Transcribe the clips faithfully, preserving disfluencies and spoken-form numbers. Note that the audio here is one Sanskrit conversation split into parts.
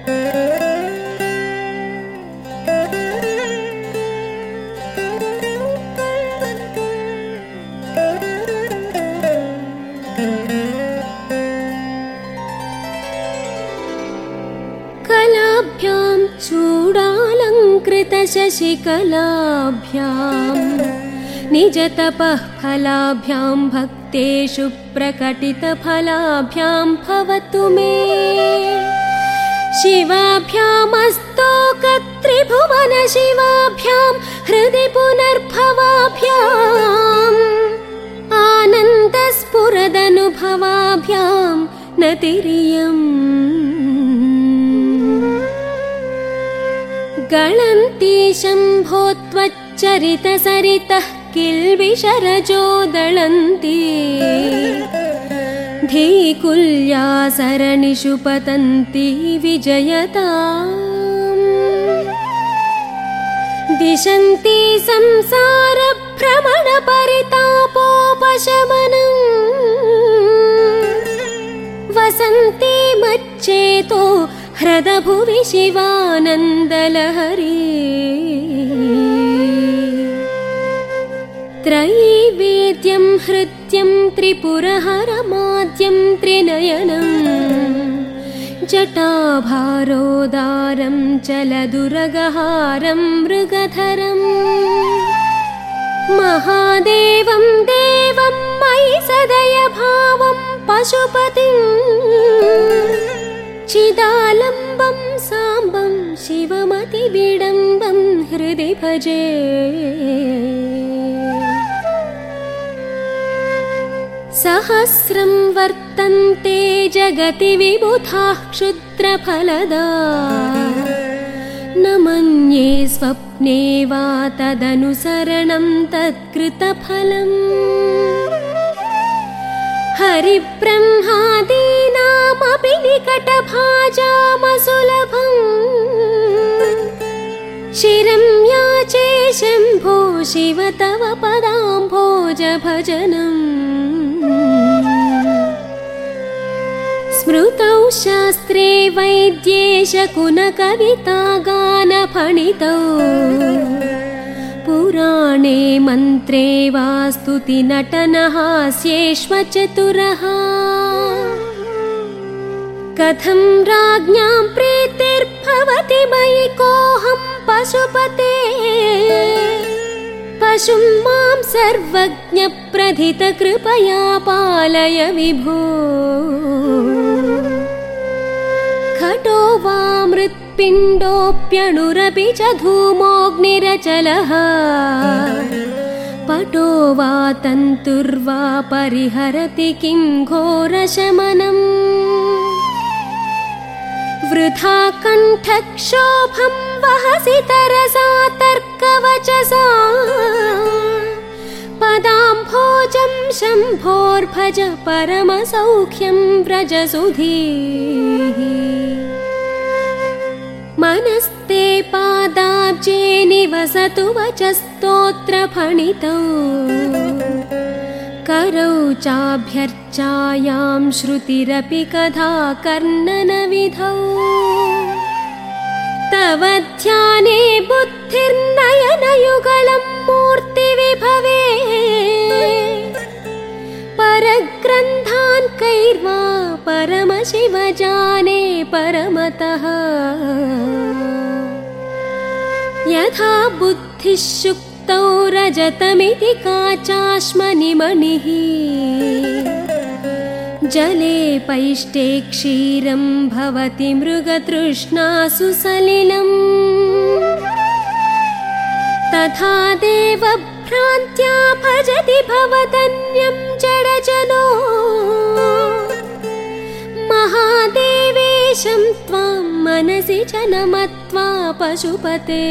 कलाभ्यां चूडालङ्कृतशशिकलाभ्यां निजतपः फलाभ्यां भक्तेषु प्रकटितफलाभ्यां भवतु मे शिवाभ्यामस्तोकत्रिभुवन शिवाभ्यां हृदि पुनर्भवाभ्याम् आनन्दस्फुरदनुभवाभ्यां नतिरियम् गळन्ति शम्भो त्वच्चरितसरितः किल्बिषरजो दळन्ति धीकुल्या सरणिषु पतन्ति विजयताम् दिशन्ति संसारभ्रमणपरितापोपशमनम् वसन्ति मच्चेतो हृदभुवि शिवानन्दलहरी त्रैवेद्यं हृद्यं त्रिपुरहरमाद्यं त्रिनयनम् जटाभारोदारं चलदुरगहारं मृगधरम् महादेवं देवं मयि सदय भावं पशुपतिं चिदालम्बं साम्बं शिवमतिविडम्बं हृदि भजे सहस्रं वर्तन्ते जगति विबुधाः क्षुद्रफलदा न मन्ये स्वप्ने वा तदनुसरणं तत्कृतफलम् हरिब्रह्मादीनामपि निकटभाजामसुलभम् शिरं याचे शम्भो शिव तव पदाम्भोजभजनम् स्मृतौ शास्त्रे वैद्ये शकुनकवितागानफणितौ पुराणे मन्त्रे वा स्तुतिनटनहास्येष्वचतुरः कथं राज्ञां प्रीतिर्भवति मयि कोऽहं पशुपते पशुं मां सर्वज्ञप्रथित कृपया पालय विभो घटो वा मृत्पिण्डोऽप्यणुरपि च धूमोऽग्निरचलः पटो वा तन्तुर्वा परिहरति किं घोरशमनम् वृथा कण्ठक्षोभं वहसि तरसा तर्कवचसा पदाम्भोजं शम्भोर्भज परमसौख्यं व्रजसुधीः मनस्ते पादाब्जे निवसतु वचस्तोत्रफणितौ करौ चाभ्यर्चायां श्रुतिरपि कथा कर्णनविधौ तव ध्याने बुद्धिर्नयनयुगलं मूर्तिविभवे परग्रन्थान् कैर्वा परमशिव जाने परमतः यथा बुद्धिः शुक्तौ रजतमिति काचाश्मनिमणिः जले पैष्टे क्षीरं भवति मृगतृष्णासु सलिलम् तथा देवभ्रान्त्या भजति भवदन्यं जडजनो महादेवेशं त्वां मनसि च नमत्वा पशुपते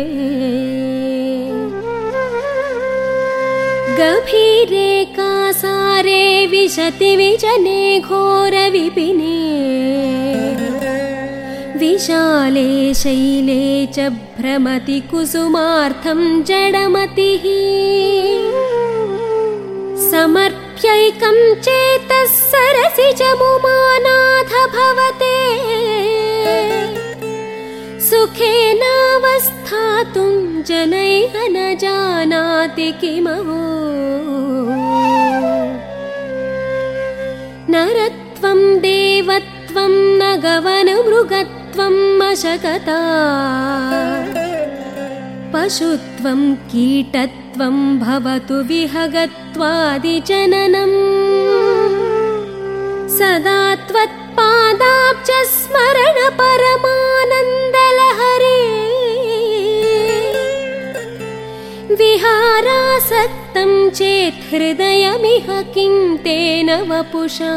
गभीरे कासारे विशति विजने घोरविपिने विशाले शैले च भ्रमति कुसुमार्थं जडमतिः समर्प्यैकं चेतः सरसि च मुमानाथ भवते सुखेनावस्थातुं जनैः न जानाति किमहो नरत्वं देवत्वं न गवनमृगत्वं अशकता पशुत्वं कीटत्वं भवतु विहगत्वादिजननम् सदा त्वत्पादाब्जस्मरण परमानन्दलहरे विहारासक्तं चेत् हृदयमिह किं तेन वपुषा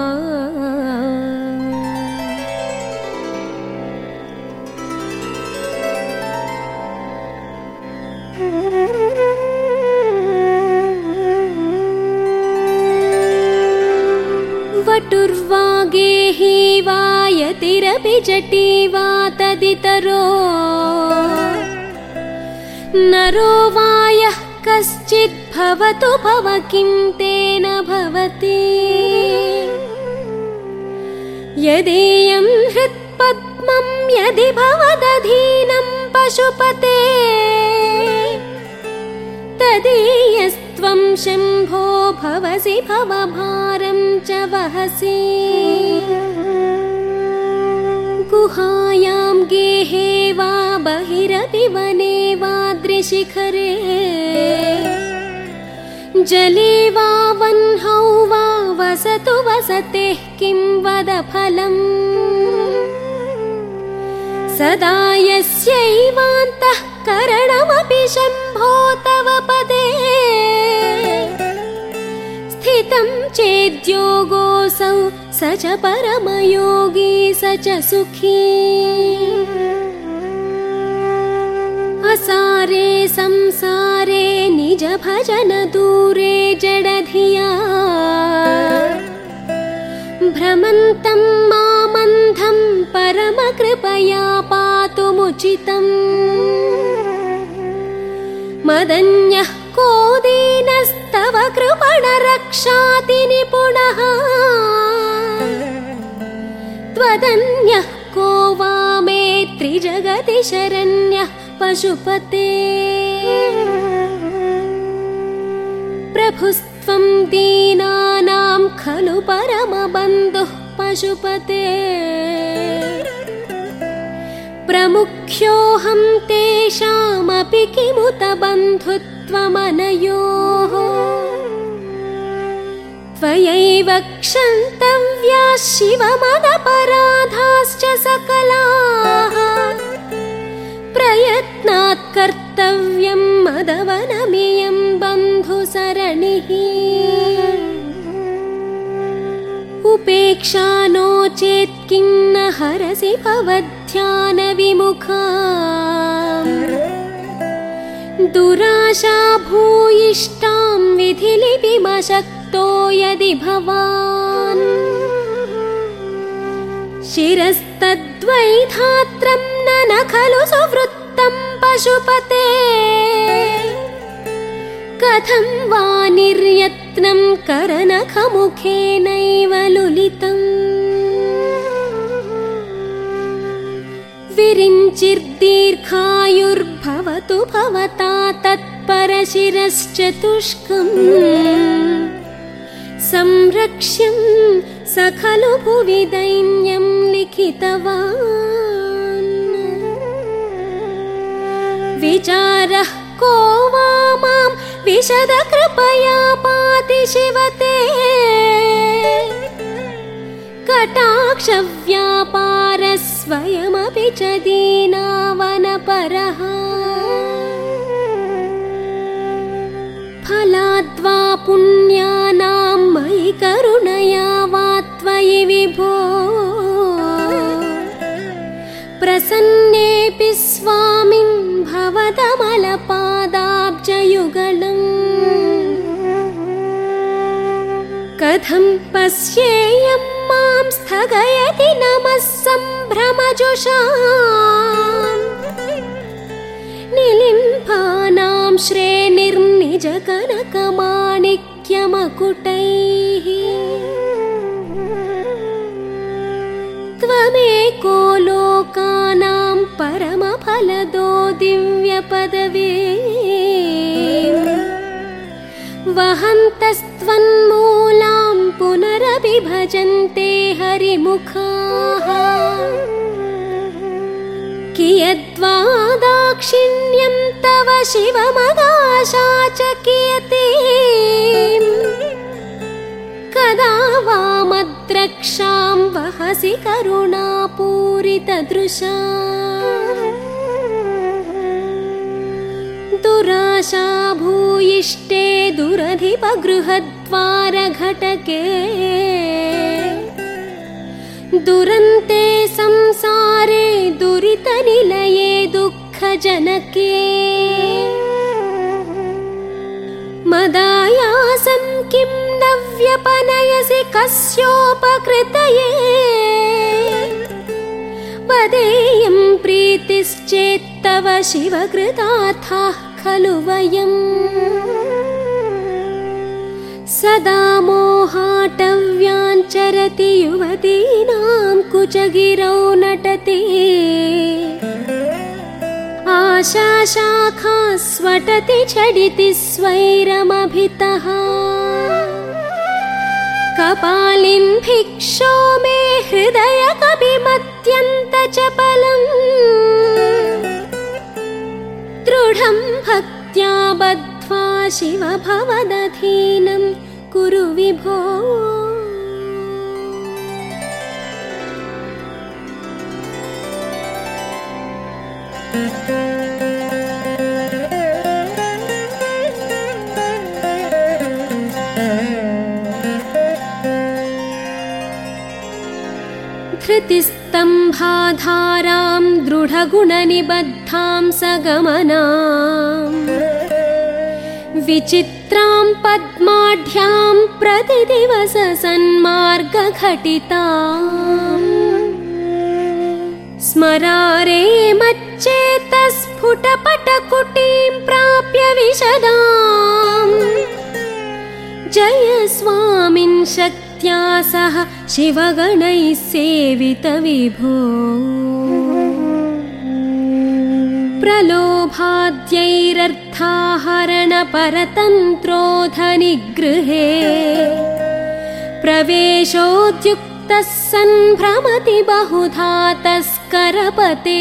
वटुर्वागेहि वा यतिरपि जटी वा तदितरो नरो वा यः कश्चिद् भवतु भव किं तेन भवति यदीयं हृत्पद्मं यदि भवदधीनं पशुपते तदीयस्त्वं शम्भो भवसि भवभारं च वहसि गुहायां गेहे वा बहिरपि वने वा दृशिखरे जले वा वह्नौ वा वसतु वसतेः किं वद फलम् सदा यस्यैवान्तः करणमपि शम्भो तव पदे स्थितं चेद्योगोऽसौ स च परमयोगी स च सुखी असारे संसारे निज भजन दूरे जडधिया भ्रमन्तं मामन्धं परमकृपया पातुमुचितम् मदन्यः को दीनस्तव कृपणरक्षाति निपुणः त्वदन्यः को वा मे त्रिजगति शरण्यः पशुपते प्रभुस्त्वं दीनानां खलु परमबन्धुः पशुपते प्रमुख्योऽहं तेषामपि किमुत बन्धुत्वमनयोः त्वयैव क्षन्तव्याः शिवमदपराधाश्च सकलाः प्रयत्नात् कर्तव्यं मदवनमियं बन्धुसरणिः उपेक्षा नो चेत् किं न हरसि भवध्यानविमुखा दुराशा भूयिष्ठां विधिलिपिमशक्तो यदि भवान् शिरस्तद्वैधात्रं न न खलु सुवृत्तं पशुपते कथं वा निर्यत्नं करनखमुखेनैव लुलितम् विरिञ्चिर्दीर्घायुर्भवतु भवता तत्परशिरश्चतुष्कम् संरक्ष्यं स खलु भुवि दैन्यं लिखितवान् विचारः को वा मां विशद कृपया पाति शिवते कटाक्षव्यापारः स्वयमपि च दीनावनपरः फलाद्वा पुण्यानां मयि करुणया वा त्वयि विभो प्रसन्नेऽपि स्वामिन् भवदमलपादाब्जयुगलम् कथं पश्येयं मां स्थगयति नमः सम्भ्रमजुषाम् निलिम्फानां श्रेणिर्निजकनकमाणिक्यमकुटैः त्वमेको लोकानां परम फलदो दिव्यपदवी वहन्तस्त्वन्मूलां पुनरपि भजन्ते हरिमुखाः कियद्वा दाक्षिण्यं तव शिवमगाशा च कियते कदा वा मद्रक्षां वहसि करुणापूरितदृशा दुराशा भूयिष्ठे दुरधिपगृहद्वारघटके दुरन्ते संसारे दुरितनिलये दुःखजनके मदायासं किं न व्यपनयसि कस्योपकृतये वदेयं प्रीतिश्चेत्तव शिवकृतार्थाः खलु वयम् सदा मोहाटव्याञ्चरति युवतीनां कुचगिरौ नटति आशाशाखा स्वटति झटिति स्वैरमभितः कपालिं भिक्षो मे हृदय कपिमत्यन्तचपलम् दृढं भक्त्या बद्ध्वा शिव भवदधीनं कुरु विभो धृतिस्तम्भाधारां दृढगुणनिबद्धां सगमनां विचित्रां पद्माढ्यां प्रतिदिवस सन्मार्गघटितां स्मरारे मच्चेतस्फुटपटकुटीं प्राप्य विशदां जय स्वामिन् शक्त्या सह शिवगणैः सेवितविभो प्रलोभाद्यैरर्थाहरणपरतन्त्रोधनिगृहे प्रवेशोद्युक्तः सन्भ्रमति बहुधा तस्करपते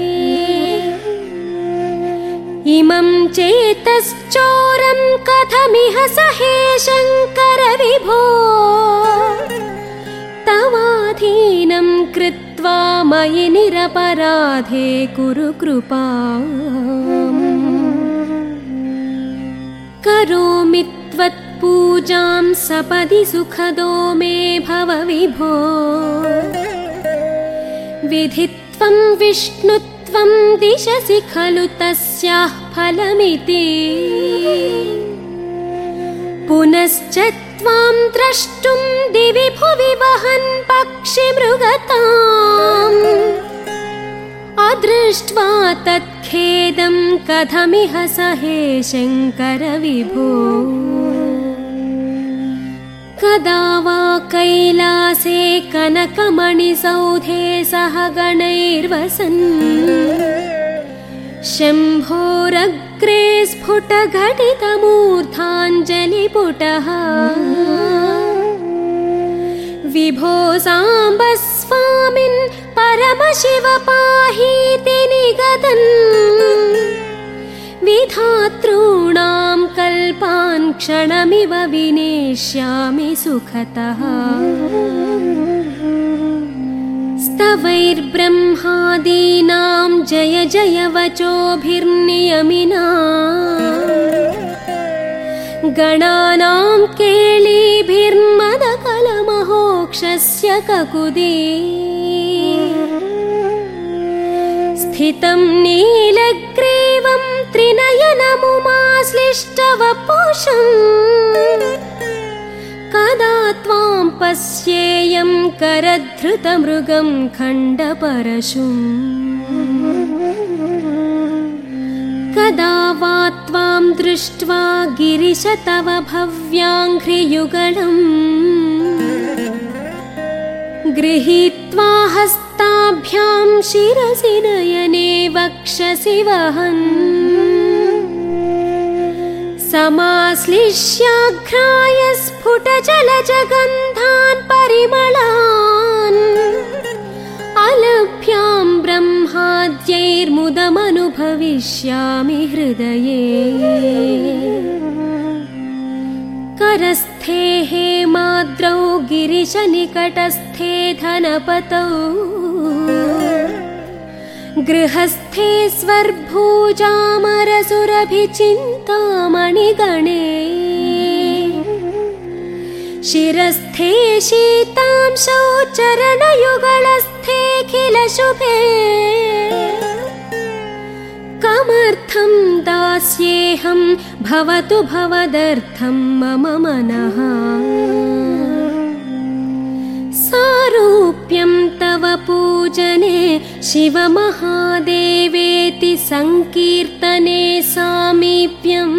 इमं चेतश्चोरं कथमिह सहे शङ्कर विभो तवाधीनं कृत्वा मयि निरपराधे कुरु कृपाम् करोमि त्वत्पूजां सपदि सुखदो मे भव विभो विधित्वं विष्णुत्वं दिशसि खलु तस्याः फलमिति पुनश्च त्वां द्रष्टुं दिवि भुवि वहन् पक्षिमृगताम् अदृष्ट्वा तत्खेदं कथमिह सहे शङ्कर विभो कदा वा कैलासे कनकमणिसौधे सह गणैर्वसन् शम्भोरग्रे स्फुटघटितमूर्धाञ्जलिपुटः विभो साम्ब स्वामिन् परमशिव पाहीति निगदन् विधातॄणां कल्पान् क्षणमिव विनेष्यामि सुखतः स्तवैर्ब्रह्मादीनां जय जय वचोभिर्नियमिना गणानां केळीभिर्मदकलमहोक्षस्य ककुदी स्थितं नीलग्रीवं त्रिनयनमुमाश्लिष्टवपुषम् कदा त्वां पश्येयं करधृतमृगं खण्डपरशुम् कदा वा त्वां दृष्ट्वा गिरिश तव भव्याङ्घ्रियुगलम् गृहीत्वा हस्ताभ्यां अलभ्यां शिरसि नयने वक्षसि वहन् समाश्लिष्याघ्राय स्फुटजलजगन्धान् परिमलान् अलभ्यां ब्रह्माद्यैर्मुदमनुभविष्यामि हृदये करस्थे हेमाद्रौ गिरिशनिकटस्थे धनपतौ गृहस्थे स्वर्भूजामरसुरभिचिन्तामणिगणे शिरस्थे शीतांशौ चरणयुगलस्थेऽखिलशुभे कमर्थं दास्येऽहं भवतु भवदर्थं मम मनः सारूप्यं तव पूजने शिवमहादेवेति संकीर्तने सामीप्यम्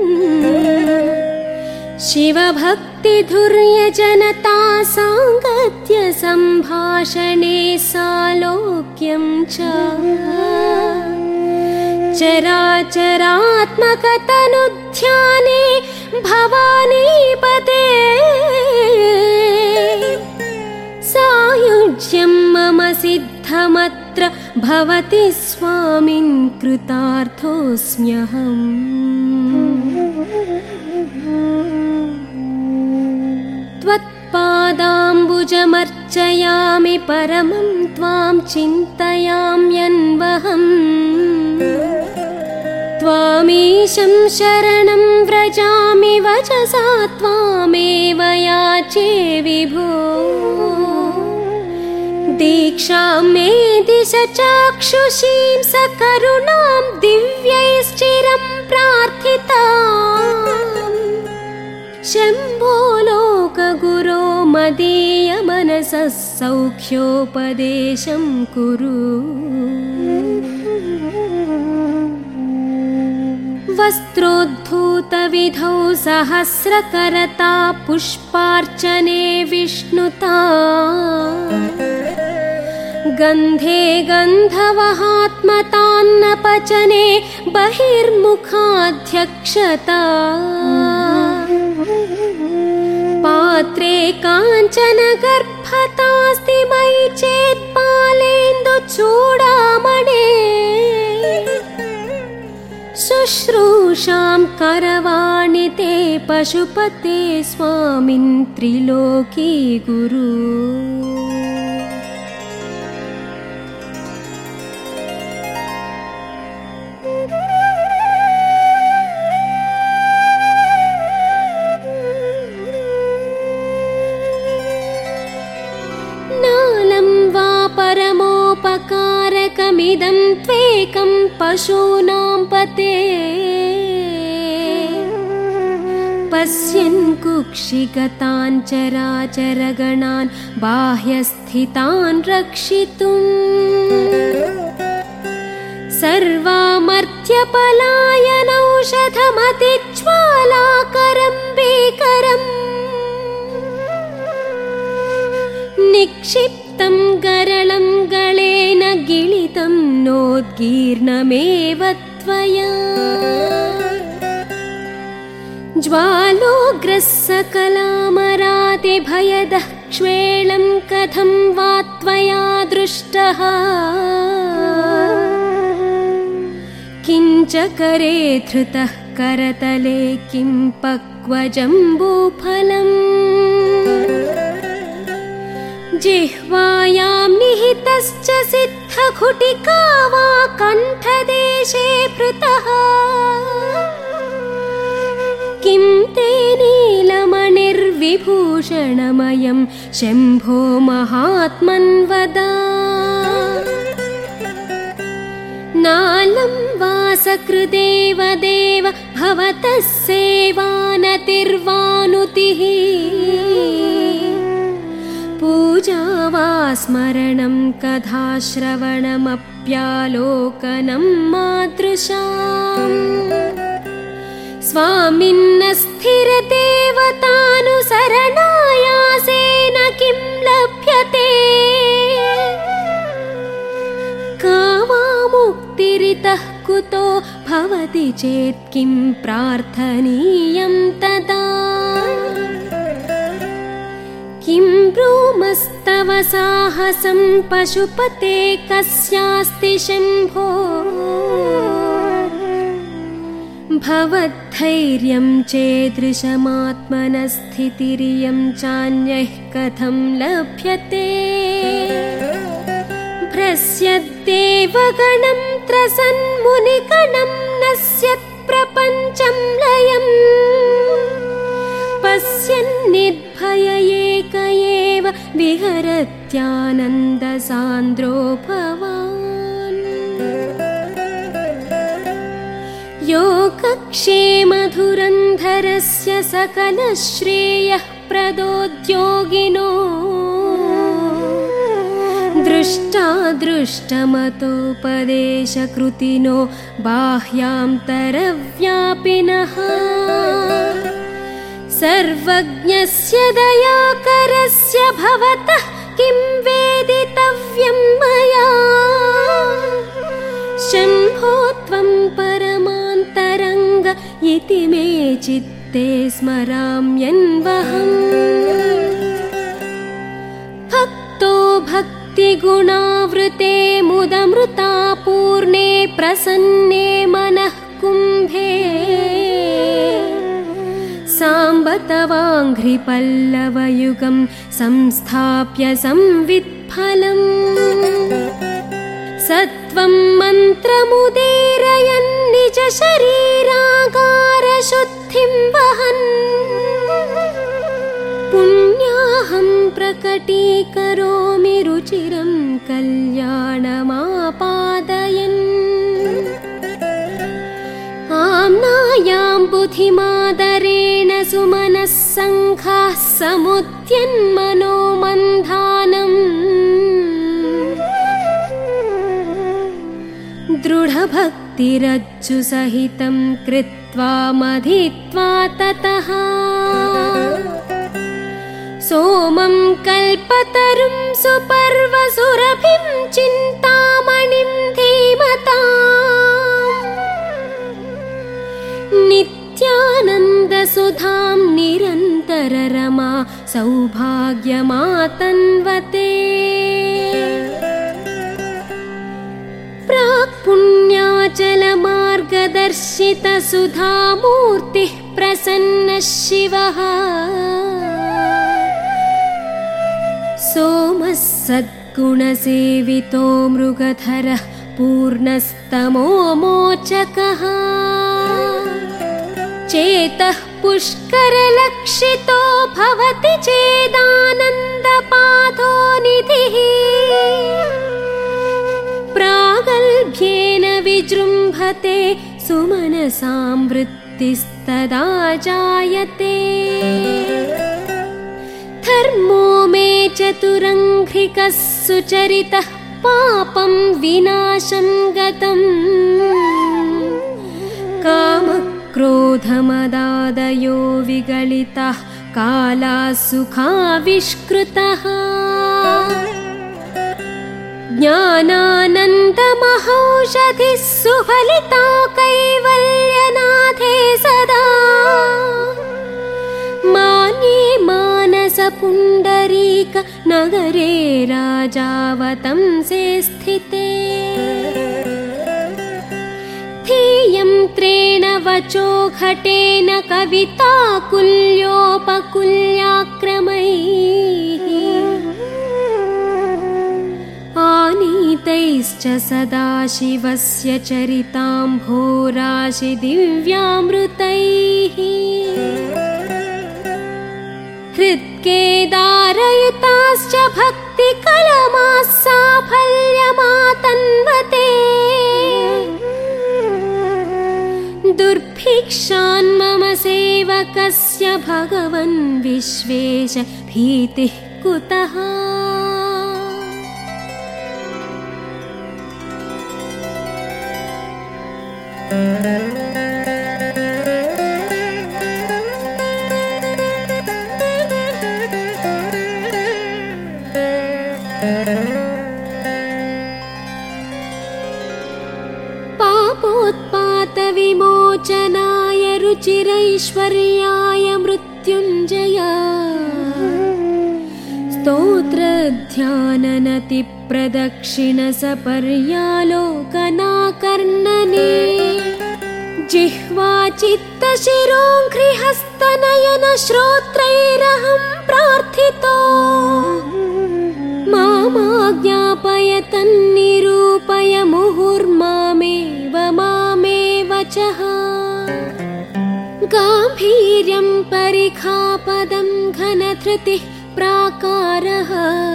शिवभक्तिधुर्यजनता साङ्गत्य सम्भाषणे सालोक्यं च चराचरात्मकतनुध्याने भवानीपते सायुज्यं मम सिद्धमत्र भवति स्वामिन् कृतार्थोऽस्म्यहम् त्वत्पादाम्बुजमर्चयामि परमं त्वां चिन्तयाम्यन्वहम् त्वामीशं शरणं व्रजामि वचसा त्वामेव याचे विभो दीक्षां मे दिश चाक्षुषीं सकरुणां दिव्यैश्चिरं प्रार्थिताम् शम्भो लोकगुरो मदीयमनसः सौख्योपदेशं कुरु वस्त्रोद्धूतविधौ सहस्रकरता पुष्पार्चने विष्णुता गन्धे गन्धवहात्मतान्नपचने बहिर्मुखाध्यक्षता पात्रे काञ्चन गर्भतास्ति मयि चेत्पालेन्दुचूडामणे शुश्रूषां करवाणि ते पशुपते स्वामिन् त्रिलोकी गुरु परमोपकारकमिदं त्वेकं पशूनां पते पश्यन् कुक्षिगतान् चराचरगणान् बाह्यस्थितान् रक्षितुम् सर्वामर्त्यपलायनौषधमतिज्वालाकरं भीकरम् निक्षिप्तं गरलं गलेन गिलितं नोद्गीर्णमेव त्वया ज्वालोग्रस्सकलामरातिभयदः क्ष्वेलं कथं वा त्वया दृष्टः किञ्च करे धृतः करतले किं पक्वजम्बूफलम् जिह्वायां निहितश्च सिद्धघुटिका वा कण्ठदेशे भृतः किं ते नीलमणिर्विभूषणमयं शम्भो महात्मन् वद नालं वासकृदेव देव भवतः सेवानतिर्वानुतिः पूजा वा स्मरणं कथा श्रवणमप्यालोकनं मादृशाम् स्वामिन्न स्थिरदेवतानुसरणायासेन किं लभ्यते भवति चेत् किं प्रार्थनीयं तदा किं ब्रूमस्तव साहसं पशुपते कस्यास्ति शम्भो भवद्धैर्यं चेदृशमात्मनस्थितिरियं चान्यैः कथं लभ्यते भ्रस्यद्देवगणं त्रसन्मुनिगणं नश्यत्प्रपञ्चं लयम् पश्यन्निर्भय एक एव विहरत्यानन्दसान्द्रो भवान् योगक्षेमधुरन्धरस्य सकलश्रेयः प्रदोद्योगिनो दृष्टादृष्टमतोपदेशकृतिनो बाह्यान्तरव्यापिनः सर्वज्ञस्य दयाकरस्य भवतः किं वेदितव्यं मया शम्भो त्वं परमान्तरङ्ग इति मे चित्ते स्मराम्यन्वहम् भक्तो भक्तिगुणावृते मुदमृता पूर्णे प्रसन्ने मनः कुम्भे साम्ब तवाङ्घ्रिपल्लवयुगं संस्थाप्य संवित्फलम् सत्वं मन्त्रमुदीरयन् निज शरीरागारशुद्धिं वहन् पुण्याहं प्रकटीकरोमि रुचिरं कल्याणमापादयन् आम्नायां बुद्धिमादरेण सुमनः सङ्घाः समुद्यन्मनो मन्धानम् दृढभक्तिरज्जुसहितं कृत्वा मथित्वा ततः सोमं कल्पतरुं सुपर्वसुरभिं चिन्तामणिं धीमताम् नित्यानन्दसुधां निरन्तररमा सौभाग्यमातन्वते प्राक्पुण्याचलमार्गदर्शितसुधामूर्तिः प्रसन्नः शिवः सोमः सद्गुणसेवितो मृगधरः पूर्णस्तमोमोचकः चेतः पुष्करलक्षितो भवति चेदानन्दपादो निधिः प्रागल्भ्येन विजृम्भते सुमनसां वृत्तिस्तदा जायते धर्मो मे चतुरङ्घ्रिकः सुचरितः पापं विनाशं गतम् कामक्रोधमदादयो विगलिताः कालाः सुखाविष्कृतः ज्ञानानन्दमहौषधिः सुफलिता कैवल्यनाथे सदा मान्ये मानसपुण्डरीक नगरे राजावतंसे स्थिते ध्येयं वचो घटेन कविताकुल्योपकुल्याक्रमैः आनीतैश्च सदाशिवस्य चरिताम्भोराशि दिव्यामृतैः हृत्केदारयुताश्च भक्तिकलमाः साफल्यमातन्वते दुर्भिक्षान् मम सेवकस्य भगवन् विश्वेश भीतिः कुतः पापोत्पात विमो रुचिरैश्वर्याय मृत्युञ्जय स्तोत्रध्याननतिप्रदक्षिण सपर्यालोकनाकर्णने जिह्वा चित्तशिरोङ्घ्रिहस्तनयन श्रोत्रैरहं प्रार्थितो मामाज्ञापय तन्निरूपय मुहुर्मामेव मामेव चः गाम्भीर्यं परिखापदं घनधृतिः प्राकारः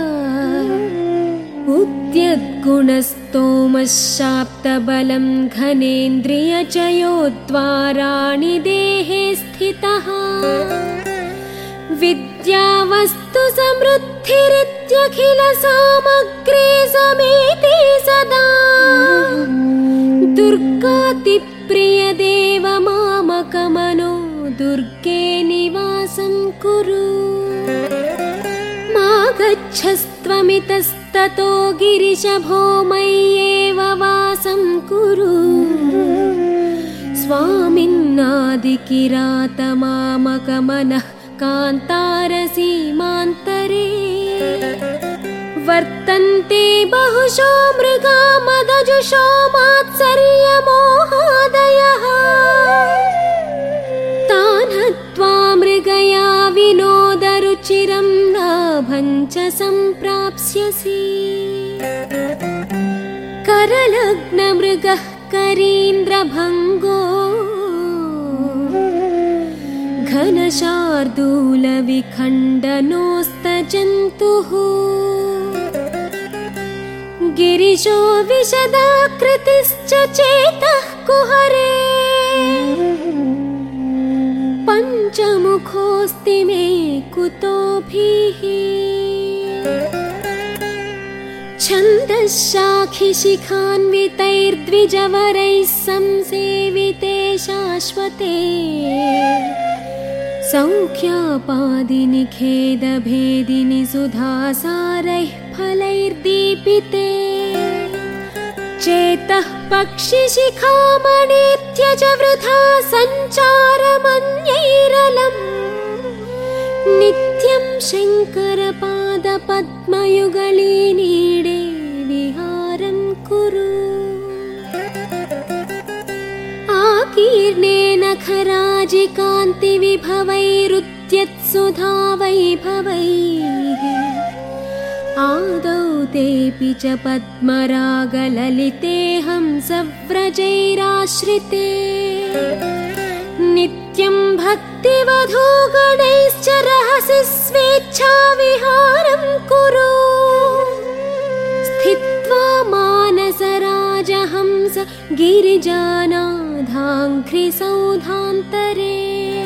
उद्यद्गुणस्तोमशाप्तबलं घनेन्द्रियचयोद्वाराणि देहे स्थितः विद्यावस्तु समृद्धिरित्यखिल सामग्रे समेते सदा दुर्गातिप्रियदेव मामकमनो दुर्गे निवासं कुरु मा गच्छस्त्वमितस्ततो गिरिशभो मय्येव वासं कुरु स्वामिन्नादिकिरातमामकमनः कान्तारसीमान्तरे वर्तन्ते बहुशो मृगा मदजुषो मात्सर्यमोहादयः तान् हत्वा मृगया विनोदरुचिरं लाभं च सम्प्राप्स्यसि करलग्नमृगः करीन्द्रभङ्गो घनशार्दूलविखण्डनोस्तजन्तुः गिरिशो विशदाकृतिश्च चेतः कुहरे पञ्चमुखोऽस्ति मे कुतोभिः छन्दश्शाखिशिखान्वितैर्द्विजवरैः संसेविते शाश्वते सौख्यापादिनि खेदभेदिनि सुधासारैः फलैर्दीपिते चेतः पक्षिशिखामणित्यज वृथा सञ्चारमन्यैरलम् नित्यं शङ्करपादपद्मयुगलीनीडे विहारं कुरु आकीर्णेन खराजिकान्तिविभवैरुद्यत्सुधावैभवैः आदौ तेऽपि च पद्मरागललिते हंसव्रजैराश्रिते नित्यं भक्तिवधूगणैश्च रहसि स्वेच्छाविहारं कुरु स्थित्वा मानसराजहंस गिरिजानाधाङ्घ्रिसौधान्तरे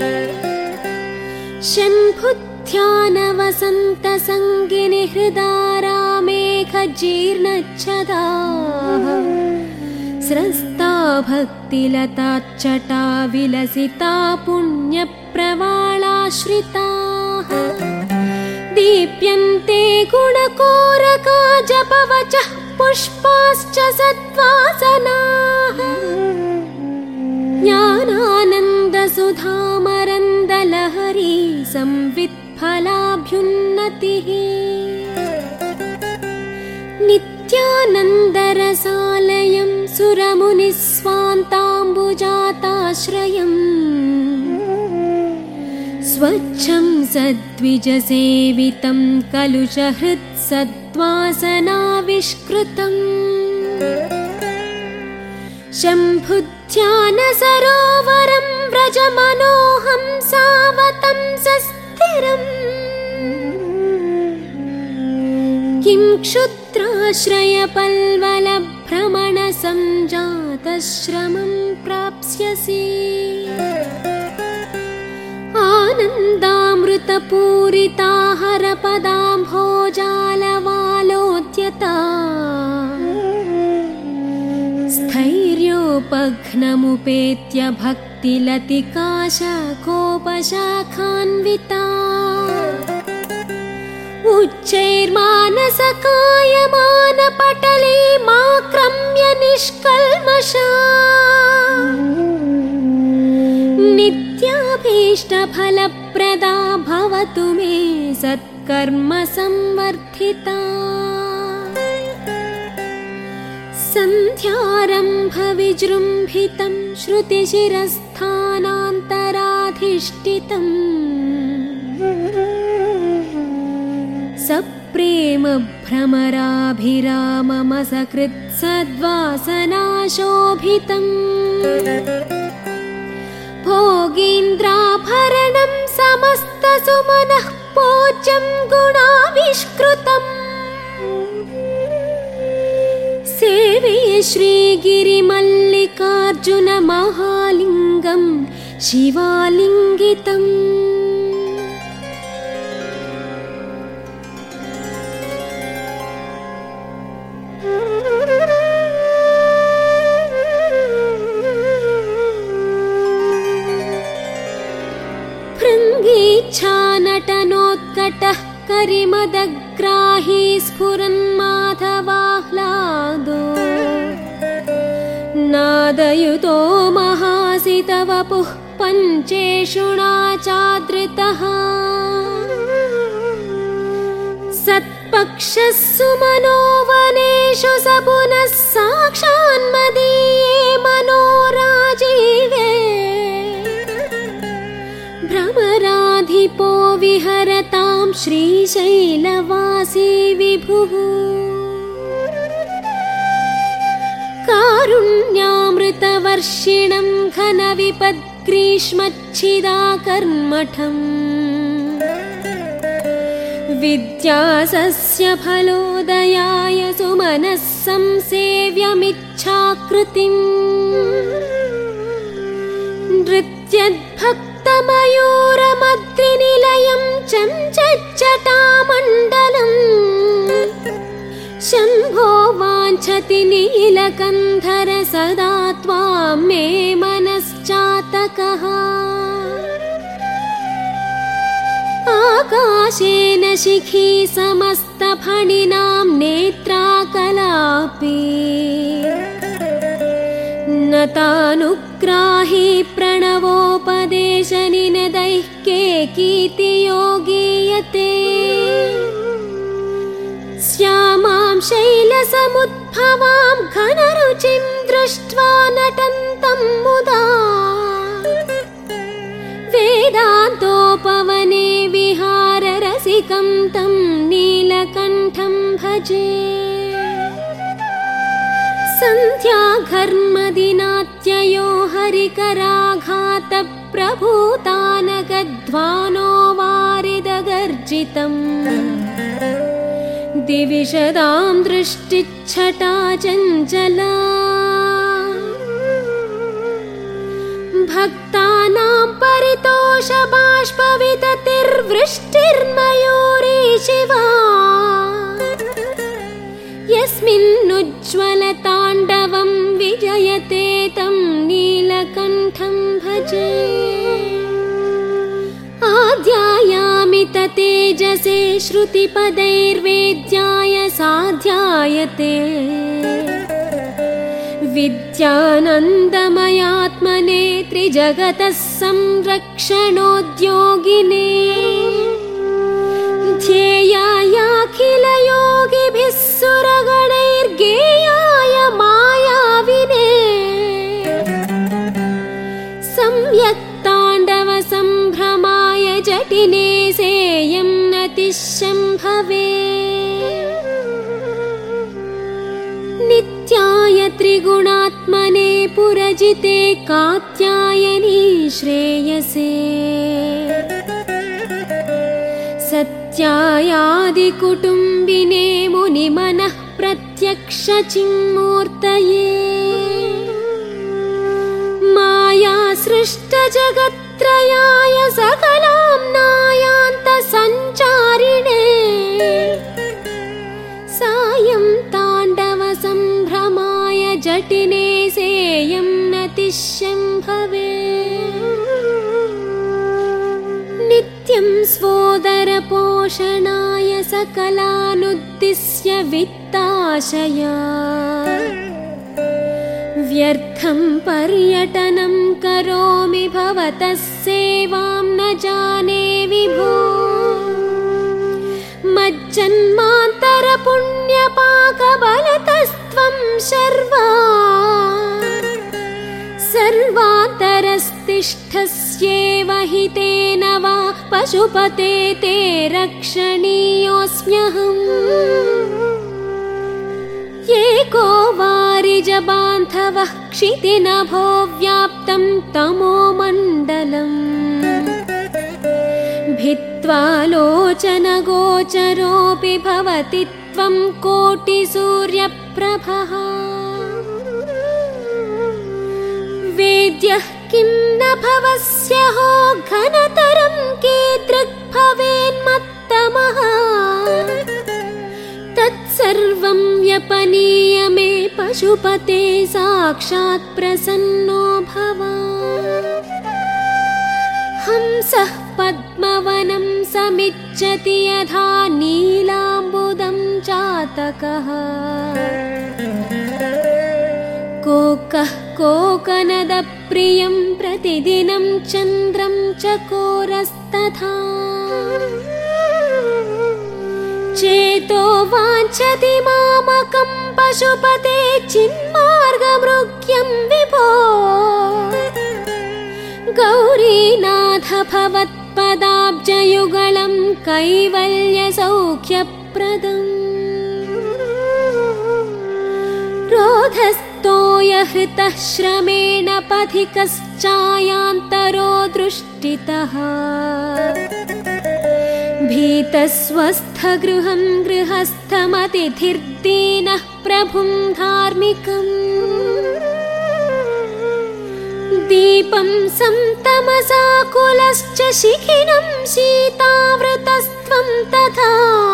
शम्भुध्यानवसन्तसङ्गिनि हृदारामेघजीर्णच्छदाः स्रस्ता भक्तिलताच्चटा विलसिता पुण्यप्रवालाश्रिताः दीप्यन्ते गुणकोरका जपवचः पुष्पाश्च सत्त्वासनाः ज्ञानानन्दसुधामरन्दलहरी संवित्फलाभ्युन्नतिः नित्यानन्दरसालयं सुरमुनिस्वान्ताम्बुजाताश्रयम् स्वच्छं सद्विजसेवितं कलुषहृत्सद्वासनाविष्कृतम् शम्भुध्यानसरोवरं व्रजमनोहंसावतं सस्थिरम् किं क्षुद्राश्रयपल्वलभ्रमणसञ्जातश्रमं प्राप्स्यसि आनन्दामृतपूरिताहरपदाम्भोजालवालोद्यता स्थैर्योपघ्नमुपेत्य भक्तिलतिकाशाखोपशाखान्विता उच्चैर्मानसकायमानपटले माक्रम्य निष्कल्मषा नित्य इष्टफलप्रदा भवतु मे सत्कर्म संवर्धिता। सन्ध्यारम्भविजृम्भितं श्रुतिशिरस्थानान्तराधिष्ठितम् सप्रेम भ्रमराभिराममसकृत्सद्वासनाशोभितम् भोगीन्द्राभरणं समस्तसुमनः पूज्यं गुणाविष्कृतम् सेवे श्रीगिरिमल्लिकार्जुनमहालिङ्गं शिवालिङ्गितम्। भृङ्गीच्छानटनोत्कटः करिमदग्राही स्फुरन्माधवाह्लादो नादयुतो महासितवपुः पञ्चेषुणाचादृतः सत्पक्षः सुमनो वनेषु स पुनः साक्षान्मदीये मनोराजीवे भ्रमराधिपो विहरतां श्रीशैलवासी विभुः कारुण्यामृतवर्षिणं घनविपद्ग्रीष्मच्छिदाकर्मठम् विद्यासस्यफलोदयाय सुमनः संसेव्यमिच्छाकृतिम् नृत्यद्भक्तमयूरमद्रिनिलयं चञ्चच्चटामण्डलम् शम्भो वाञ्छति नीलकन्धर सदा त्वां मे मनश्चातकः आकाशेन शिखी समस्तफणिनां नेत्राकलापे नतानुग्राही प्रणवोपदेशनिनदैः केकीतियोगीयते श्यामां शैलसमुद्भवां घनरुचिं दृष्ट्वा नटन्तं मुदा वेदान्तोपवने विहाररसिकं तं नीलकण्ठं भजे सन्ध्याघर्मदिनात्ययो हरिकराघातप्रभूतानगध्वानो वारिदगर्जितम् दिविशदां दृष्टिच्छटा चञ्चला भक्तानां परितोषबाष्पविततिर्वृष्टिर्मयूरी शिवा यस्मिन्नुज्ज्वलताण्डवं विजयते तं नीलकण्ठं भजे आध्यायामि ततेजसे श्रुतिपदैर्वेद्याय साध्यायते विद्यानन्दमयात्मने त्रिजगतः संरक्षणोद्योगिने ध्येयायाखिलयोगिभिः सुरगणैर्गेयाय मायाविने सम्यक्ताण्डवसम्भ्रमाय जटिने सेयं नतिशम्भवे नित्याय त्रिगुणात्मने पुरजिते कात्यायनी श्रेयसे सत्यायादिकुटुम्बिने मुनिमनः प्रत्यक्षचिन्मूर्तये मायासृष्टजगत्त्रयाय सकलाम्नायान्तसञ्चारिणे सायं ताण्डवसम्भ्रमाय जटिने सेयं नतिशम्भवे नित्यं स्वोदरपोषणाय सकलानुद्दिश्य वित्ताशया व्यर्थं पर्यटनं करोमि भवतः सेवां न जाने विभो मज्जन्मान्तरपुण्यपाकबलतस्त्वं शर्वा सर्वान्तरस्तिष्ठस्येव हि तेन वा पशुपते ते रक्षणीयोऽस्म्यहम् एको वारिजबान्धवः क्षितिनभो व्याप्तं तमो मण्डलम् भित्त्वा लोचनगोचरोऽपि भवति त्वं कोटिसूर्यप्रभः वेद्यः किं न भवस्यहो घनतरं कीदृग्भवेन्मत्तमः तत्सर्वं व्यपनीय मे पशुपते साक्षात् प्रसन्नो भव हंसः पद्मवनं समिच्छति यथा नीलाम्बुदं चातकः कोकः कोकनदप्रियं प्रतिदिनं चन्द्रं चकोरस्तथा चेतो वाञ्छति मामकं पशुपते चिन्मार्गमृग्यं विभो गौरीनाथ भवत्पदाब्जयुगलं कैवल्यसौख्यप्रदम् रोधस्थोयहृतः श्रमेण पथिकश्चायान्तरो दृष्टितः भीतस्वस्थगृहं गृहस्थमतिथिर्दीनः प्रभुं धार्मिकम् दीपं संतमसाकुलश्च शिखिनं शीतावृतस्त्वं तथा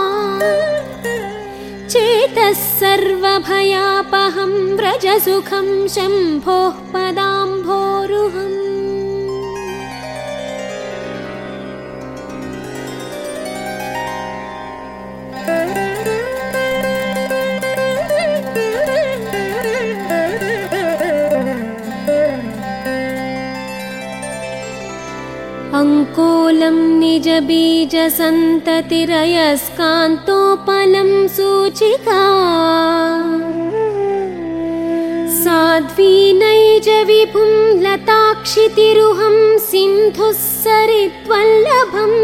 चेतः सर्वभयापहं व्रजसुखं शम्भोः पदाम्भोरुहम् अङ्कोलं निजबीजसन्ततिरयस्कान्तोपलं सूचिका साध्वी नैजविभुं लताक्षितिरुहं सिन्धुः सरित्वल्लभम्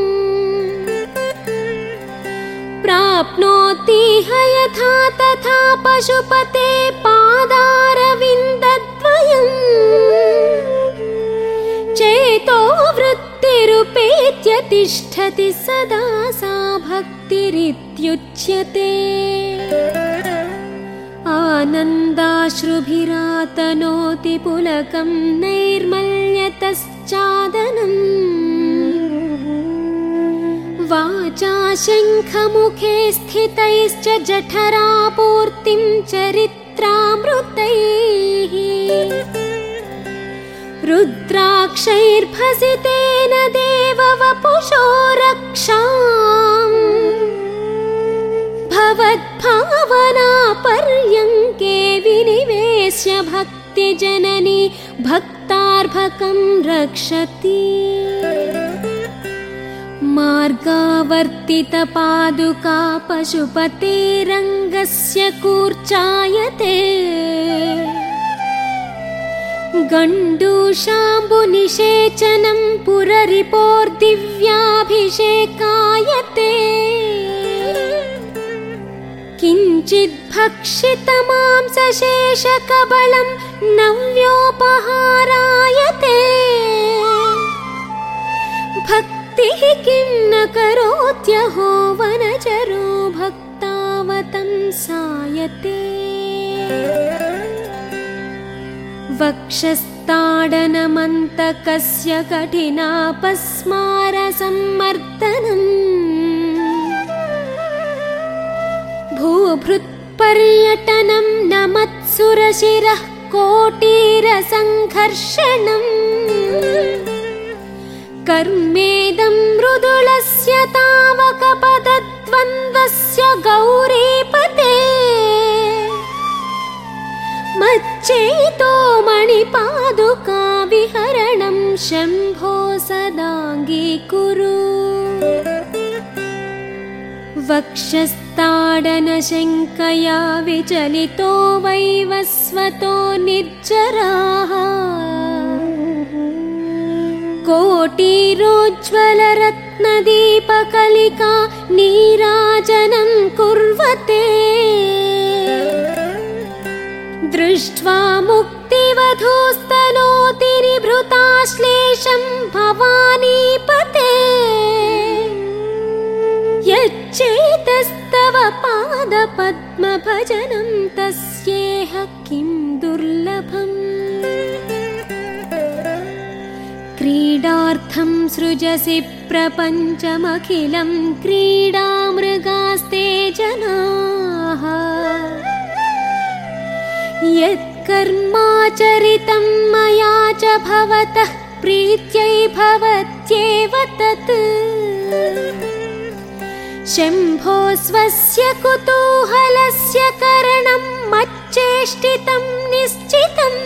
प्राप्नोति यथा तथा पशुपते पादारविन्दद्वयम् चेतो वृत्तिरुपेत्य तिष्ठति सदा सा भक्तिरित्युच्यते आनन्दाश्रुभिरातनोति पुलकं नैर्मल्यतश्चादनम् वाचा शङ्खमुखे स्थितैश्च जठरापूर्तिं चरित्रामृतैः रुद्राक्षैर्भसितेन देववपुषो रक्षाम् भवद्भावनापर्यङ्के विनिवेश्य भक्तिजननी भक्तार्भकं रक्षति मार्गावर्तितपादुका पशुपतेरङ्गस्य कूर्चायते गण्डूशाम्बुनिषेचनं पुररिपोर्दिव्याभिषेकायते किञ्चिद्भक्षितमांसशेषकबलं नव्योपहारायते भक्तिः किं न करोत्यहो वनचरो भक्तावतंसायते वक्षस्ताडनमन्तकस्य कठिनापस्मारसम्मर्दनम् भूभृत्पर्यटनं न मत्सुरशिरः कोटीरसङ्घर्षणम् कर्मेदं मृदुलस्य तावकपदद्वन्द्वस्य गौरीपते मच्चेतो मणिपादुका विहरणं शम्भो सदाङ्गीकुरु। वक्षस्ताडनशङ्कया विचलितो वैवस्वतो निर्जराः कोटिरोज्ज्वलरत्नदीपकलिका नीराजनं कुर्वते। दृष्ट्वा मुक्तिवधूस्तनोतिनिभृताश्लेषं भवानीपते। यच्चेतस्तव पादपद्मभजनं तस्येह किं दुर्लभम्। क्रीडार्थं सृजसि प्रपञ्चमखिलं क्रीडामृगास्ते जनाः। यत्कर्माचरितं मया च भवतः प्रीत्यै भवत्येव तत्। शम्भो स्वस्य कुतूहलस्य करणं मच्चेष्टितं निश्चितम्।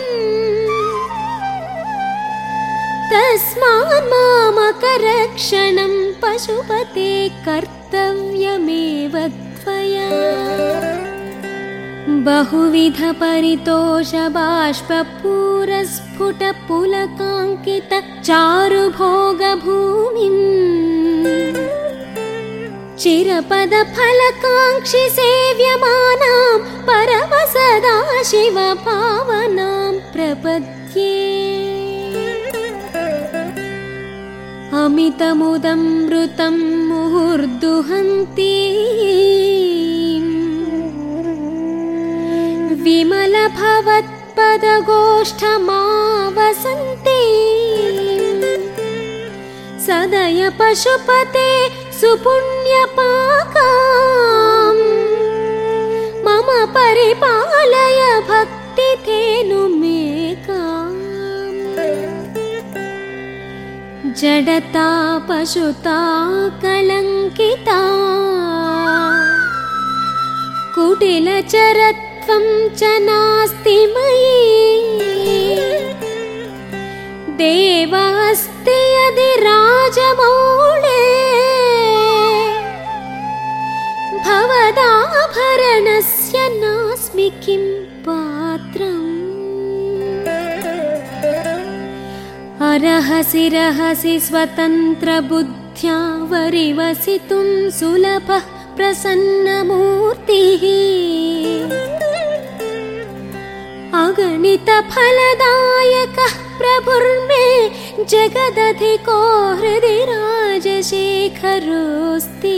तस्मान् मामकरक्षणं पशुपते कर्तव्यमेव त्वया। बहुविधपरितोषबाष्पपूरस्फुटपुलकाङ्कित चारुभोगभूमिम् चिरपदफलकाङ्क्षि सेव्यमानां परमसदाशिवभावनां प्रपद्ये। अमितमुदमृतं मुहुर्दुहन्ती विमलभवत्पदगोष्ठमावसन्ती। सदय पशुपते सुपुण्यपाकां मम परिपालय भक्तिधेनुमेकाम्। जडता पशुता कलङ्किता कुटिलचरत्वं च नास्ति मयि। देव अस्ति यदि राजमौळे भवदाभरणस्य नास्मि किं पात्रम्। अर्हसि रहसि स्वतन्त्रबुद्ध्या वरिवसितुं सुलभः प्रसन्नमूर्तिः। अगणितफलदायकः प्रभुर्मे जगदधिको हृदि राजशेखरोऽस्ति।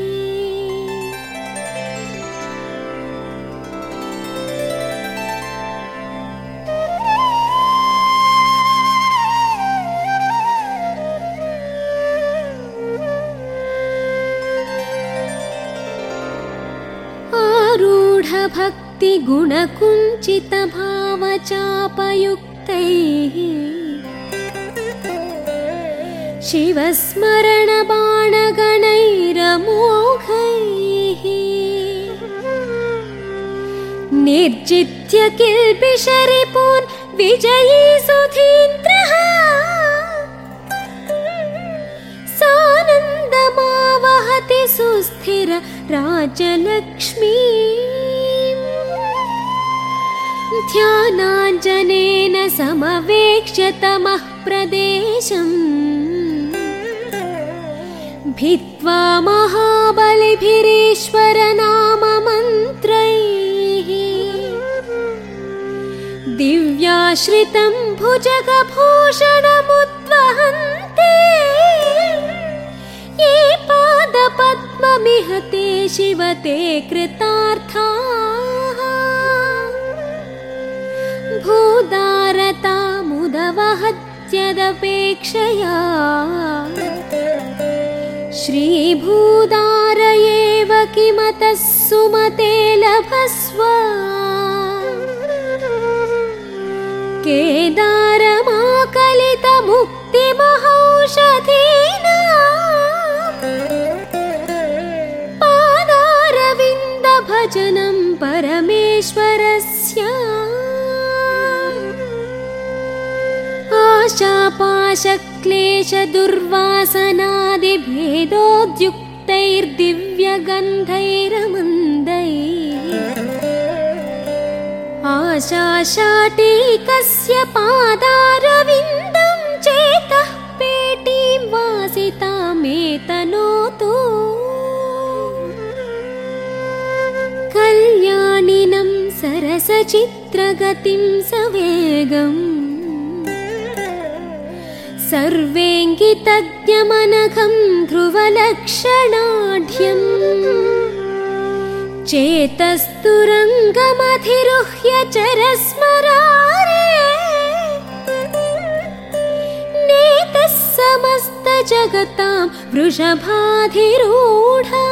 भक्तिगुणकुञ्चितभावचापयुक्तैः शिवस्मरणबाणगणैरमोघैः निर्जित्य किल्बिषरिपून् विजयी सुधीन्द्रः। सानन्दमावहति सुस्थिर राजलक्ष्मी। ध्यानाञ्जनेन समवेक्ष्य तमः प्रदेशम् भित्त्वा महाबलिभिरीश्वरनाममन्त्रैः। दिव्याश्रितं भुजगभूषणमुद्वहन्ते ये पादपद्ममिह ते शिव ते कृतार्थाः। भूदारता मुदवहत्यदपेक्षया श्रीभूदार एव किमतः सुमते लभस्व। केदारमाकलितमुक्तिमहौषधीना पादारविन्दभजनं परमेश्वरस्य। आशा आपाशक्लेशदुर्वासनादिभेदोद्युक्तैर्दिव्यगन्धैरमन्दैः आशाशाटीकस्य पादारविन्दं चेतः पेटीं वासितामेतनोतु कल्याणिनं सरसचित्रगतिं सवेगम् सर्वेङ्गितज्ञमनघं ध्रुवलक्षणाढ्यम् चेतस्तुरङ्गमधिरुह्य चरस्मरारे नेतः समस्तजगतां वृषभाधिरूढा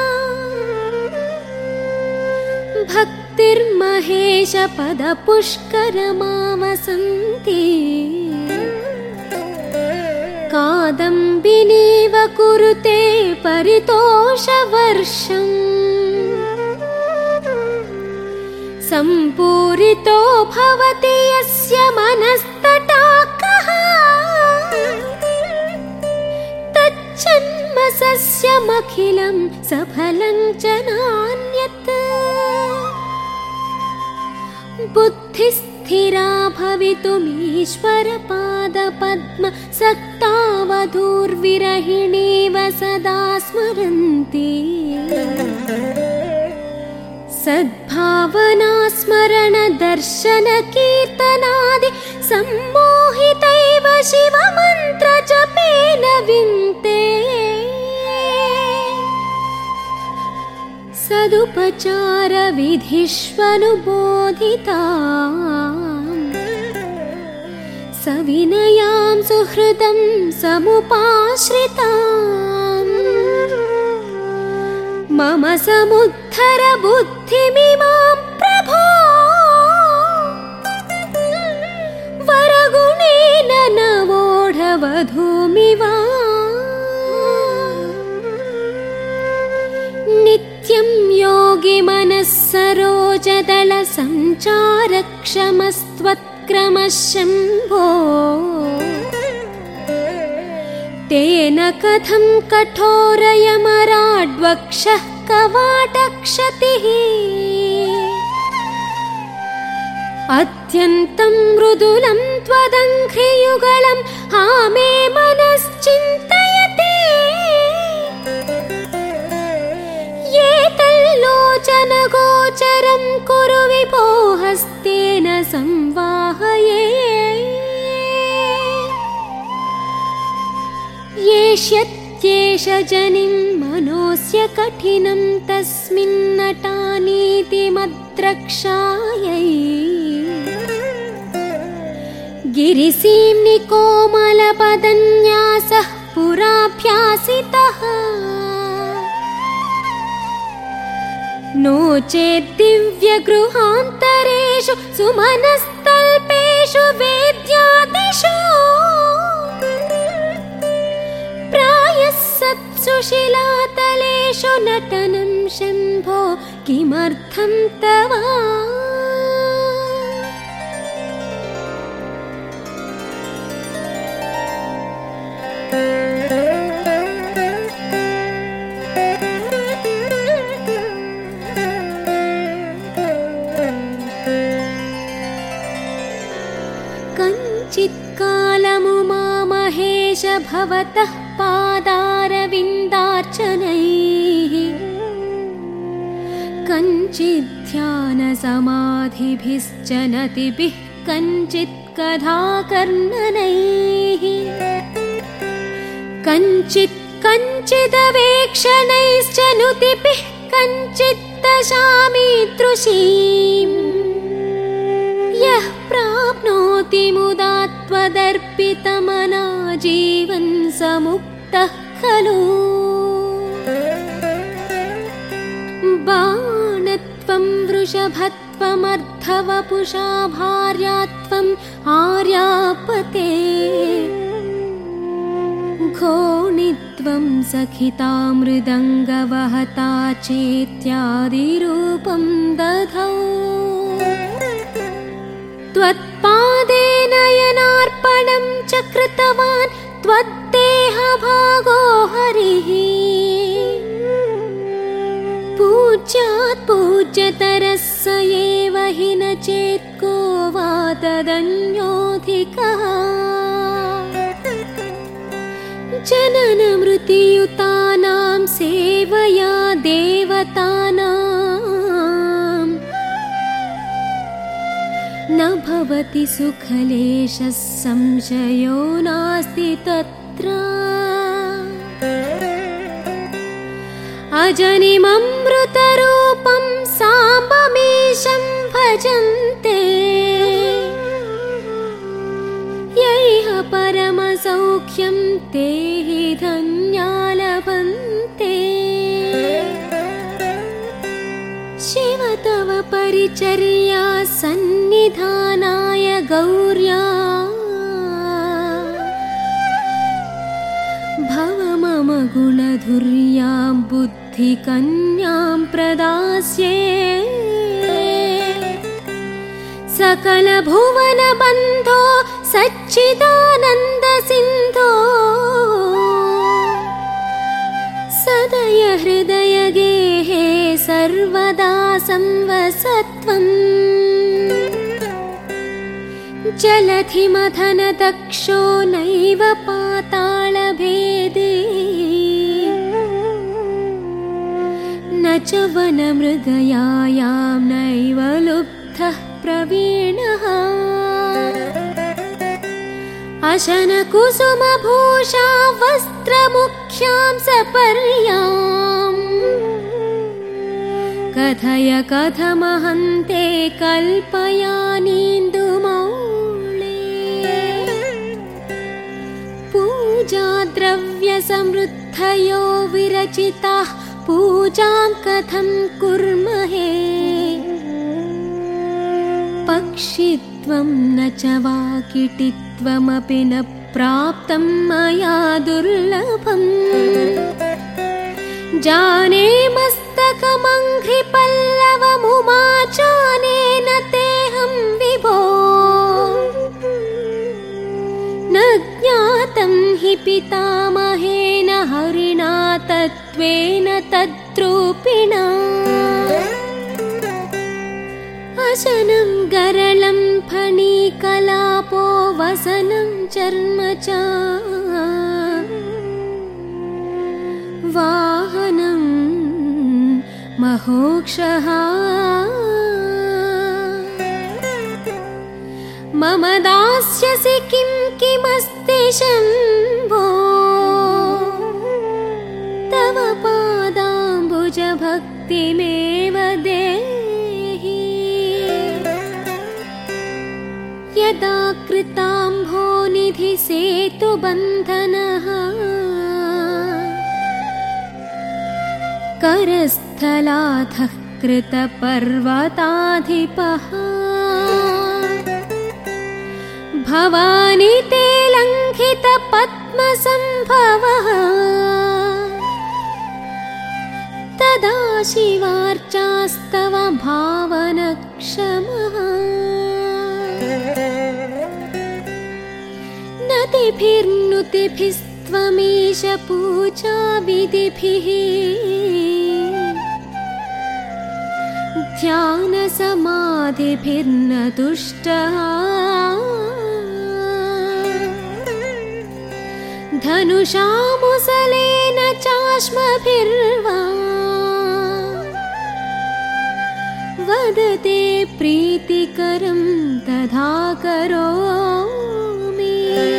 भक्तिर्महेशपदपुष्करमावसन्ति कादम्बिनीव कुरुते परितोषवर्षम् सम्पूरितो भवति यस्य मनस्तटाकः तच्छन्म सस्यमखिलं सफलं च नान्यत् बुद्धिस्थिरा भवितुमीश्वरपादपद्म सक्तावधूर्विरहिणीव सदा स्मरन्ति सद्भावना स्मरण दर्शन कीर्तनादि सम्मोहितैव शिवमन्त्र जपेन विन्ते सदुपचार विधिष्वनुबोधिताम् सविनयां सुहृदं समुपाश्रिताम् मम समुद्धर बुद्धिमिमां प्रभो वरगुणेन नवोढवधूमिव नित्यं योगी मनः सरोजदल सञ्चारक्षमस्त्वत्क्रमः शम्भो तेन कथं कठोरयमराड्वक्षः कवाटक्षतिः अत्यन्तं मृदुलं त्वदङ्घ्रियुगलं हा मे मनश्चिन्तयति ये तल्लोचनगोचरं कुरु विभो हस्तेन संवाहये येष्यत्येष जनिं मनोऽस्य कठिनं तस्मिन्नटानीति मद्रक्षायै गिरिसीम्नि कोमलपदन्यासः पुराभ्यासितः नो चेद्दिव्यगृहान्तरेषु सुमनस्तल्पेषु वेद्यादिषु प्रायः सत्सुशिलातलेषु नटनं शम्भो किमर्थं तव कञ्चित्कालमुमामहेश भवतः पादारविन्दार्चनैः कञ्चिद्ध्यानसमाधिभिश्च नतिभिः कञ्चित् कथाकर्णनैः कञ्चित् कञ्चिदवेक्षणैश्च नुतिभिः कञ्चित् दशामीदृशीम् यः प्राप्नोति मुदा त्वदर्पितमना जीवन् समुक्तः खलु बाणत्वं वृषभत्वमर्धवपुषा भार्यात्वम् आर्यापते घोणित्वं सखिता मृदङ्गवहता चेत्यादिरूपं दधौ त्वत्पादेन विनयनार्पणं च कृतवान् त्वद्देहभागो हरिः पूज्यात् पूज्यतरः स एव हि न चेत् को वा तदन्योऽधिकः जननमृत्युयुतानां सेवया देवतानां न भवति सुखलेशः संशयो नास्ति तत्र अजनिममृतरूपं साम्बमीशं भजन्ते यैह परमसौख्यं ते हि धन्या लभन्ते शिव तव परिचर्या सन्निधानाय गौर्या भव मम गुणधुर्यां बुद्धिकन्यां प्रदास्ये सकलभुवनबन्धो सच्चिदानन्दसिन्धो सदय हृदयगेहे सर्वदा संवसत्वम् जलधिमथनदक्षो नैव पातालभेदी न च वनमृगयायां नैव लुब्धः प्रवीणः अशनकुसुमभूषा वस्त्रमुख्यां सपर्याम् कथय कथमहन्ते कल्पयानीन्दुमौळे पूजाद्रव्यसमृद्धयो विरचिताः पूजां कथं कुर्महे पक्षित्वं न च वाकिटित्वमपि न प्राप्तं मया दुर्लभम् जाने मस्तकमङ्घ्रिपल्लवमुमाचानेन तेऽहं विभो न ज्ञातं हि पितामहेन हरिणा तत्त्वेन तद्रूपिणा अशनं गरलं फणीकलापो वसनं चर्म च वाहनं महोक्षः मम दास्यसि किं किमस्ति शम्भो तव पादाम्बुजभक्तिमेव देहि यदा कृताम्भोनिधिसेतुबन्धनः करस्थलाथः कृतपर्वताधिपः भवानि ते लङ्घितपद्मसम्भवः तदा शिवार्चास्तव भावनक्षमः नतिभिर्नुतिभिस्त्वमीश पूजाविधिभिः ध्यानसमाधिभिर्न तुष्टः धनुषामुसलेन चाश्मभिर्वा वदते प्रीतिकरं तथा करोमि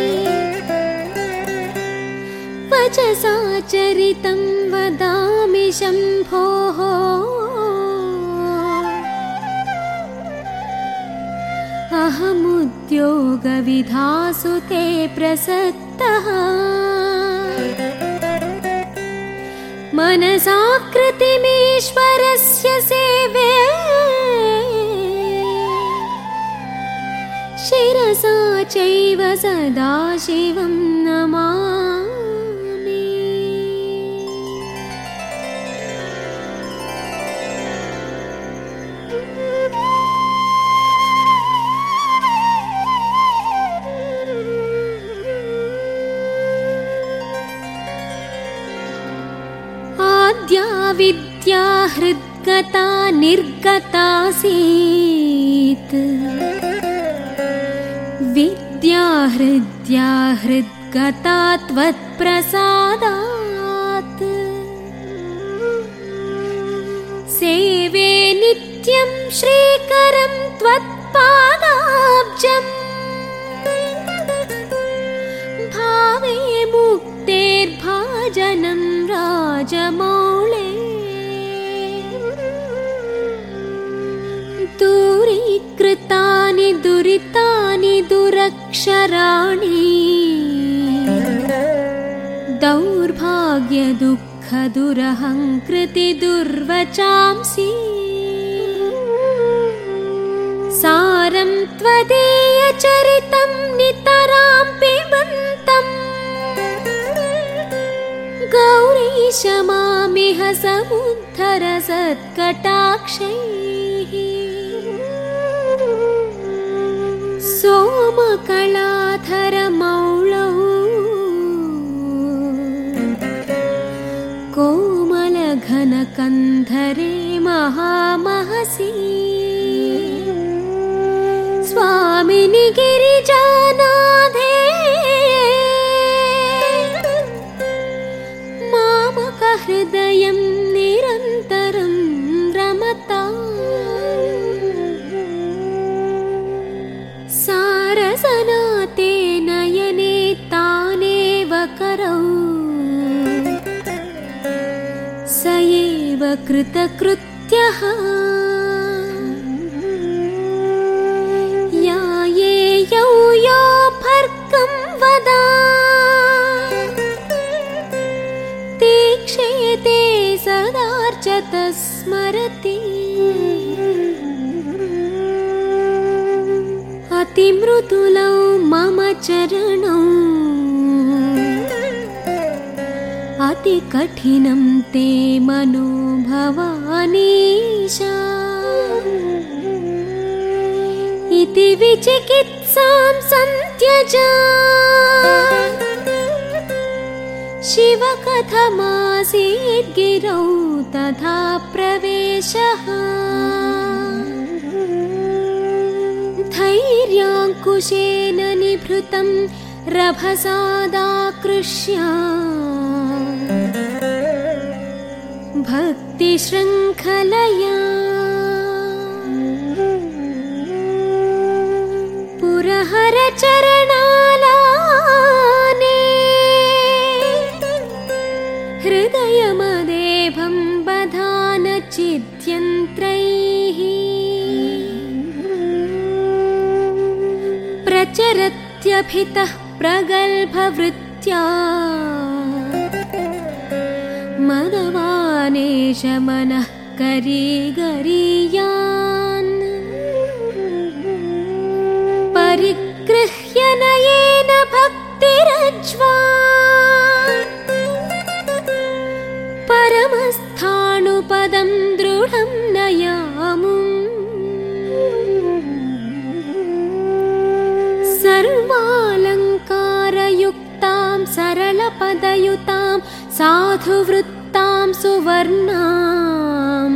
वचसा चरितं वदामि शम्भोः अहमुद्योगविधासु ते प्रसक्तः मनसाकृतिमीश्वरस्य सेवे शिरसा चैव सदा शिवं नमामि। हृद्गता निर्गतासीत् विद्या हृद्या हृद्गता त्वत्प्रसादात् सेवे नित्यं श्रीकरं त्वत्पादाब्जम् भावे मुक्तेर्भाजनं राजमौळे दूरीकृतानि दुरितानि दुरक्षराणि दौर्भाग्यदुःखदुरहङ्कृति दुर्वचांसि सारं त्वदीयचरितं नितरां पिबन्तम् गौरीश मामिह समुद्धर सत्कटाक्षैः सोमकलाधरमौळौ कोमलघनकन्धरे महामहसि स्वामिनि गिरिजानाथे मामकहृदयं निरन्तरं रमताम् सारसनाते नयने तानेव करौ स एव कृतकृत्यः यायेयौ यो भर्गं वदा तीक्षेते सदार्चत स्मरति अतिमृदुलौ मम चरणौ अतिकठिनं ते मनो भवानीशा इति विचिकित्सां सन्त्यजा शिव कथमासीत् गिरौ तथा प्रवेशः धैर्याङ्कुशेन निभृतं रभसादाकृष्य भक्तिशृङ्खलया पुरहरचरणालाने हृदयमदेभं बधान चिद्यन्त्रैः प्रचरत्यभितः प्रगल्भवृत्त्या मदवानेश मनः करीगरीयान् परिगृह्य नयेन भक्तिरज्वा परमस्थाणुपदं दृढं नयामुम् सर्वालङ्कारयुक्तां सरलपदयुतां साधुवृत्तां सुवर्णां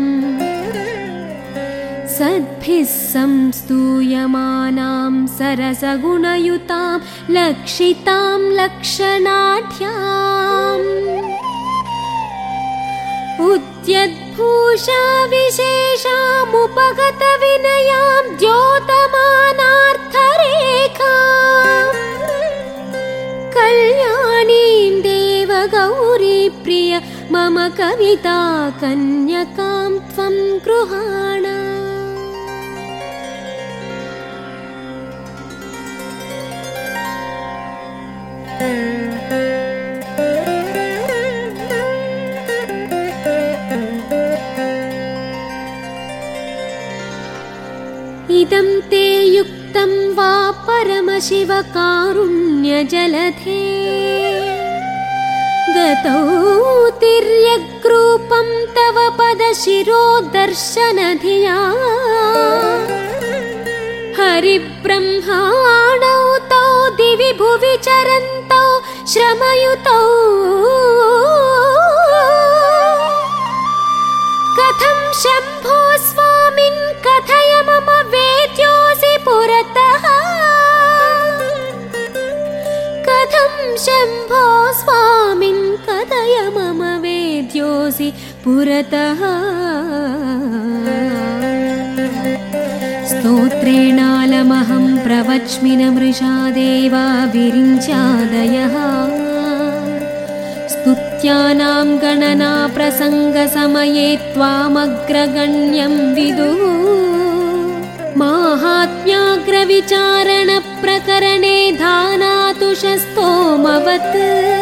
सद्भिः संस्तूयमानां सरसगुणयुतां लक्षितां लक्षणाढ्याम् उद्यद्भूषा विशेषामुपगतविनयां द्योतमानार्थरेखाम् कल्याणीं देवगौरीप्रिय मम कविता कन्यकां त्वं गृहाण। इदं ते युक्तं वा परमशिव कारुण्यजलधे गतौ तिर्यग्रूपं तव पदशिरोदर्शनधिया हरिब्रह्माणौ तौ दिवि भुवि चरन्तौ श्रमयुतौ कथं शम्भो स्वामिन् कथय मम वेद्योऽसि पुरतः कथं शम्भो स्वामिन् कथय मम वेद्योऽसि पुरतः स्तोत्रेणालमहं प्रवच्मि न मृषा देवा विरिञ्चादयः स्तुत्यानां गणना प्रसङ्गसमये त्वामग्रगण्यं विदुः माहात्म्याग्रविचारणप्रकरणे धानातुषस्तोमवत्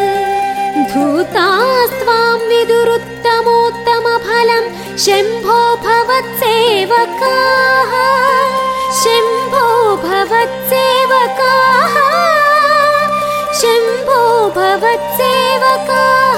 धूतास्त्वां विदुरुत्तमोत्तमफलं शम्भो भवत्सेवकाः शम्भो भवत्सेवकाः शम्भो भवत्सेवकाः